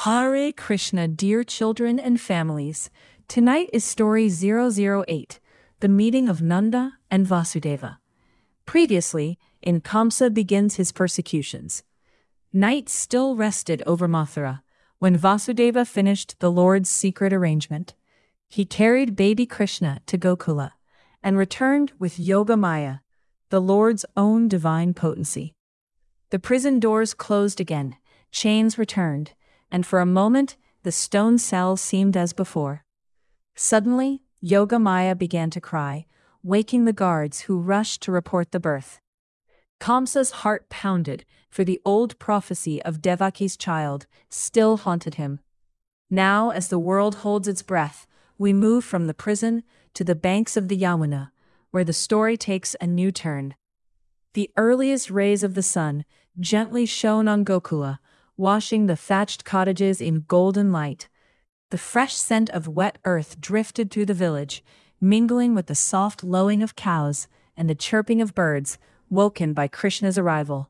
Hare Krishna, dear children and families. Tonight is story 008, the meeting of Nanda and Vasudeva. Previously, in Kamsa begins his persecutions. Night still rested over Mathura when Vasudeva finished the Lord's secret arrangement. He carried baby Krishna to Gokula and returned with Yoga Maya, the Lord's own divine potency. The prison doors closed again, chains returned, and for a moment the stone cell seemed as before. Suddenly, Yoga Maya began to cry, waking the guards who rushed to report the birth. Kamsa's heart pounded, for the old prophecy of Devaki's child still haunted him. Now, as the world holds its breath, we move from the prison to the banks of the Yamuna, where the story takes a new turn. The earliest rays of the sun gently shone on Gokula, washing the thatched cottages in golden light. The fresh scent of wet earth drifted through the village, mingling with the soft lowing of cows and the chirping of birds, woken by Krishna's arrival.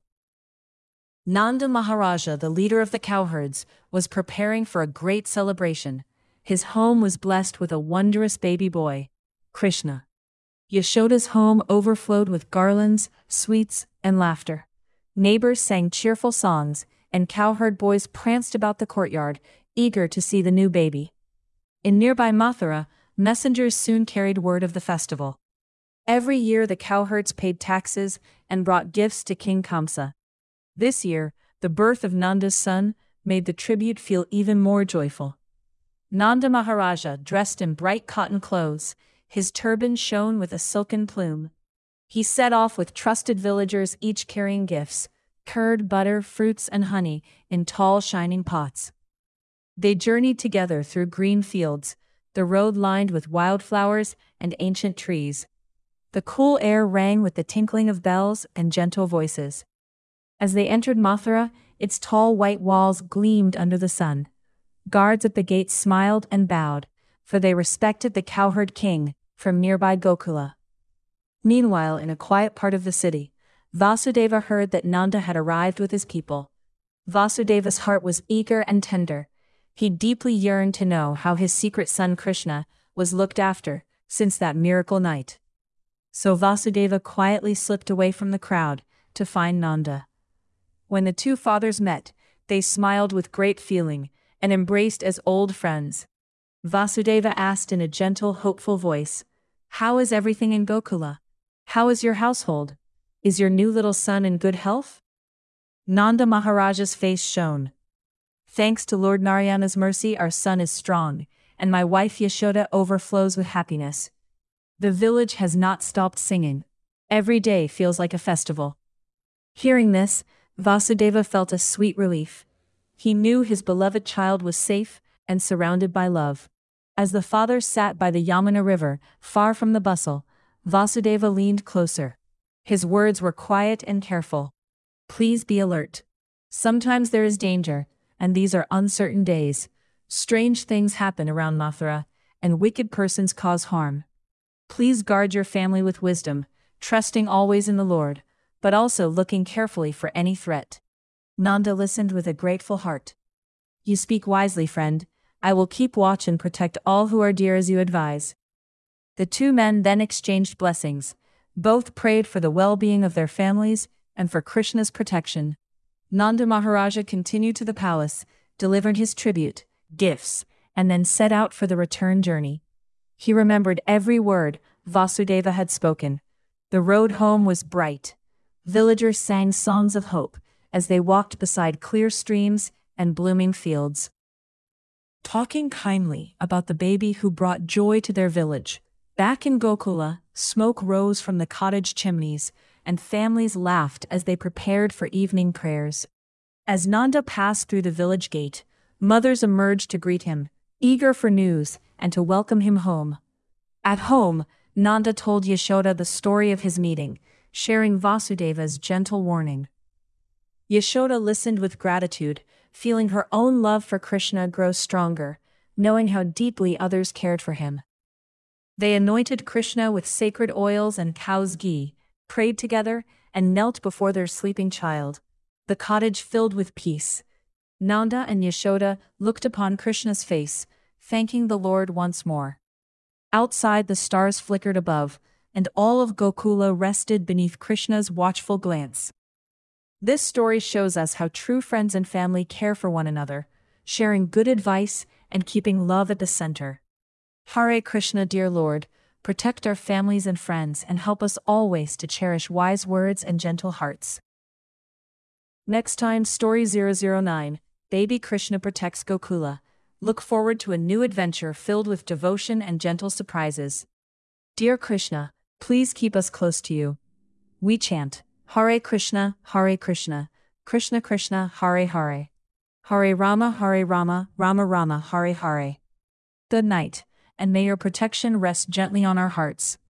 Nanda Maharaja, the leader of the cowherds, was preparing for a great celebration. His home was blessed with a wondrous baby boy, Krishna. Yashoda's home overflowed with garlands, sweets, and laughter. Neighbors sang cheerful songs, and cowherd boys pranced about the courtyard, eager to see the new baby. In nearby Mathura, messengers soon carried word of the festival. Every year the cowherds paid taxes and brought gifts to King Kamsa. This year, the birth of Nanda's son made the tribute feel even more joyful. Nanda Maharaja, dressed in bright cotton clothes, his turban shone with a silken plume. He set off with trusted villagers, each carrying gifts: curd, butter, fruits, and honey in tall, shining pots. They journeyed together through green fields, the road lined with wildflowers and ancient trees. The cool air rang with the tinkling of bells and gentle voices. As they entered Mathura, its tall white walls gleamed under the sun. Guards at the gate smiled and bowed, for they respected the cowherd king from nearby Gokula. Meanwhile, in a quiet part of the city, Vasudeva heard that Nanda had arrived with his people. Vasudeva's heart was eager and tender. He deeply yearned to know how his secret son Krishna was looked after since that miracle night. So Vasudeva quietly slipped away from the crowd to find Nanda. When the two fathers met, they smiled with great feeling and embraced as old friends. Vasudeva asked in a gentle, hopeful voice, "How is everything in Gokula? How is your household? Is your new little son in good health?" Nanda Maharaja's face shone. "Thanks to Lord Narayana's mercy, our son is strong, and my wife Yashoda overflows with happiness. The village has not stopped singing. Every day feels like a festival." Hearing this, Vasudeva felt a sweet relief. He knew his beloved child was safe and surrounded by love. As the father sat by the Yamuna river, far from the bustle, Vasudeva leaned closer. His words were quiet and careful. "Please be alert. Sometimes there is danger, and these are uncertain days. Strange things happen around Mathura, and wicked persons cause harm. Please guard your family with wisdom, trusting always in the Lord, but also looking carefully for any threat." Nanda listened with a grateful heart. "You speak wisely, friend. I will keep watch and protect all who are dear as you advise." The two men then exchanged blessings. Both prayed for the well-being of their families and for Krishna's protection. Nanda Maharaja continued to the palace, delivered his tribute, gifts, and then set out for the return journey. He remembered every word Vasudeva had spoken. The road home was bright. Villagers sang songs of hope as they walked beside clear streams and blooming fields. Talking kindly about the baby who brought joy to their village. Back in Gokula, smoke rose from the cottage chimneys, and families laughed as they prepared for evening prayers. As Nanda passed through the village gate, mothers emerged to greet him, eager for news and to welcome him home. At home, Nanda told Yashoda the story of his meeting, sharing Vasudeva's gentle warning. Yashoda listened with gratitude, feeling her own love for Krishna grow stronger, knowing how deeply others cared for him. They anointed Krishna with sacred oils and cow's ghee, prayed together, and knelt before their sleeping child. The cottage filled with peace. Nanda and Yashoda looked upon Krishna's face, thanking the Lord once more. Outside, the stars flickered above, and all of Gokula rested beneath Krishna's watchful glance. This story shows us how true friends and family care for one another, sharing good advice and keeping love at the center. Hare Krishna, dear Lord, protect our families and friends and help us always to cherish wise words and gentle hearts. Next time, Story 009, Baby Krishna Protects Gokula. Look forward to a new adventure filled with devotion and gentle surprises. Dear Krishna, please keep us close to you. We chant, Hare Krishna, Krishna Krishna, Hare Hare. Hare Rama, Rama Rama, Hare Hare. Good night, and may your protection rest gently on our hearts.